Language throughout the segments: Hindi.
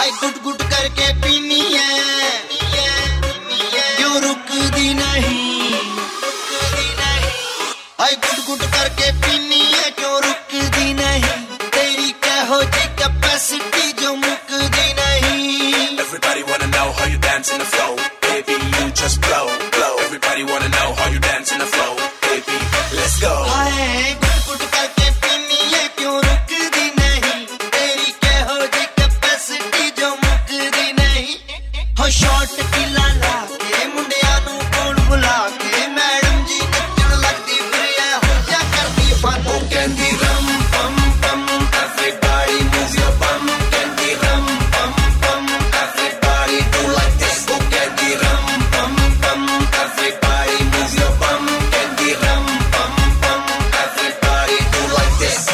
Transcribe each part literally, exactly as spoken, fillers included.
हाय गुट गुट करके पीनी है, क्यों रुकदी नहीं, हाय गुट गुट करके पीनी है, क्यों रुकदी नहीं, तेरी कहो जी कैपेसिटी जो मुकदी नहीं। Everybody wanna know how you dance in the flow, baby you just blow, blow. Everybody wanna know how you dance in the flow, baby let's go. हाय गुट गुट करके पीनी है, क्यों रुकदी नहीं, तेरी कहो जी कैपेसिटी जो मुकदी नहीं। हो शॉट पिला ला के मुंडिया नू कौन बुला के, मैडम जी नचण लगदी फिर हो जा करदी फन। ओ कहंदी रम पम पम everybody move your bum, कहंदी रम पम पम everybody do like this। ओ कहंदी रम पम पम everybody move your bum, कहंदी rum pum pum everybody do like this।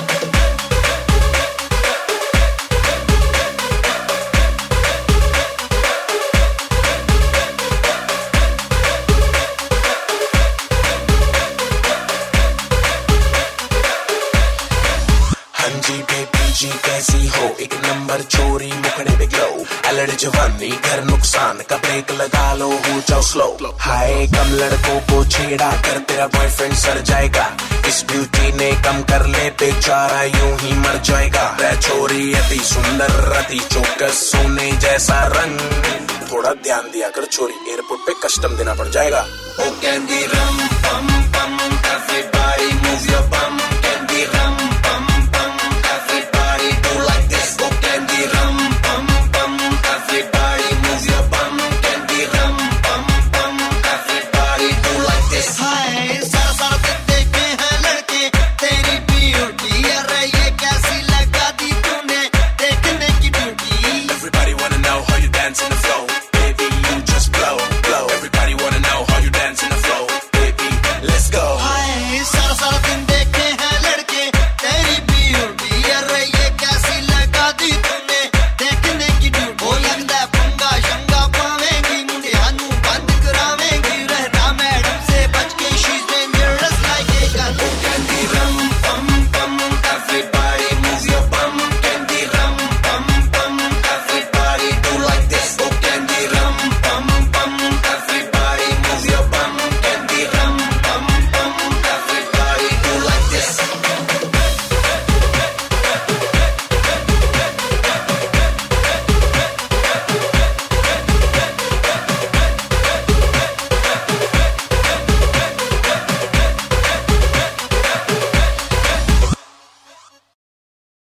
हाँ जी बेबी जी कैसी हो, एक नंबर चोरी मुखड़े पे ग्लो, अलड़ जवानी घर नुकसान का ब्रेक लगा लो, हो जाओ स्लो। हाय कम लड़कों को छेड़ा कर तेरा बॉयफ्रेंड सर जाएगा, इस ब्यूटी ने कम कर ले बेचारा यूं ही मर जाएगा। रे छोरी अति सुंदर अति चौकस सोने जैसा रंग, थोड़ा ध्यान दिया कर छोरी, एयरपोर्ट पे कस्टम देना पड़ जाएगा। ओ कहंदी रम